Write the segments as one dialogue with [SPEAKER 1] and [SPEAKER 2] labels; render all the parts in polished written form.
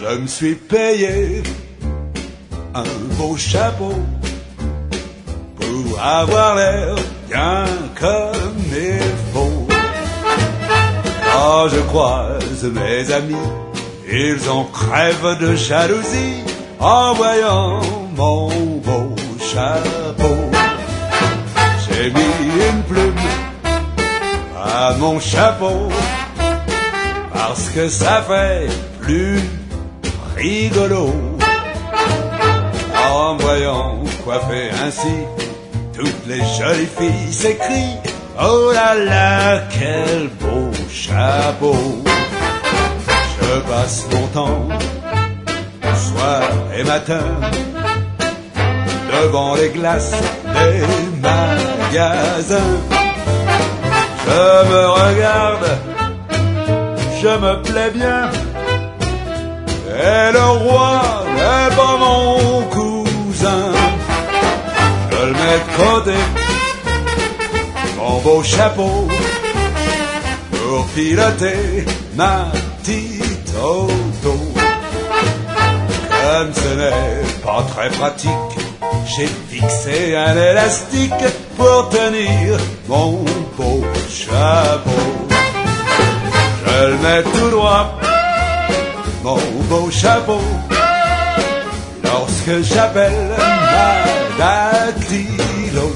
[SPEAKER 1] je me suis payé un beau chapeau pour avoir l'air bien comme il faut. Quand je croise mes amis, ils en crèvent de jalousie en voyant mon beau chapeau. J'ai mis une plume à mon chapeau parce que ça fait plus rigolo. En me voyant coiffé ainsi, toutes les jolies filles s'écrient: oh là là, quel beau chapeau. Je passe mon temps, soir et matin, devant les glaces des magasins. Je me regarde, je me plais bien, et le roi n'est pas mon cousin. Je le mets de côté, mon beau chapeau, pour piloter ma petite auto. Comme ce n'est pas très pratique, j'ai fixé un élastique pour tenir mon beau chapeau. Je le mets tout droit, mon beau chapeau, lorsque j'appelle ma dactylo.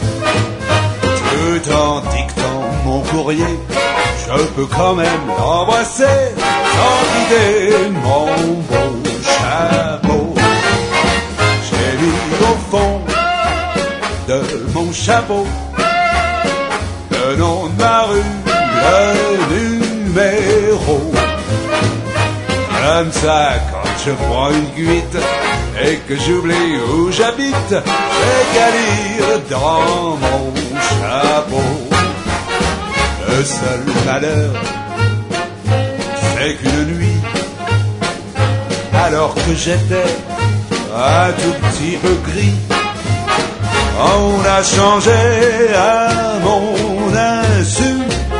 [SPEAKER 1] Tout en dictant mon courrier, je peux quand même l'embrasser sans vider mon beau chapeau. J'ai mis au fond de mon chapeau le nom de ma rue, le numéro. Comme ça, quand je prends une cuite et que j'oublie où j'habite, j'ai qu'à lire dans mon chapeau. Le seul malheur, c'est qu'une nuit, alors que j'étais un tout petit peu gris, on a changé à mon insu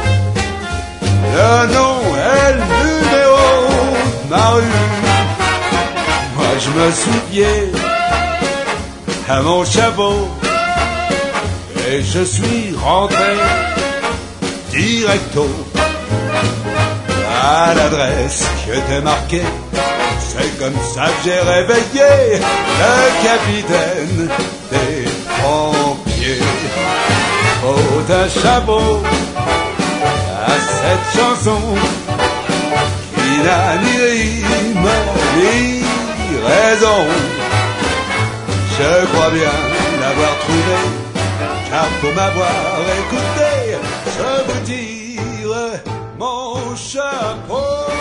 [SPEAKER 1] le nom et le numéro de ma rue. Moi je me suis fié à mon chapeau et je suis rentré directo à l'adresse qui était marquée. C'est comme ça que j'ai réveillé le capitaine des pompiers. Faut un chapeau à cette chanson qui n'a ni rime ni raison. Je crois bien l'avoir trouvé, car pour m'avoir écouté, je vous tire mon chapeau.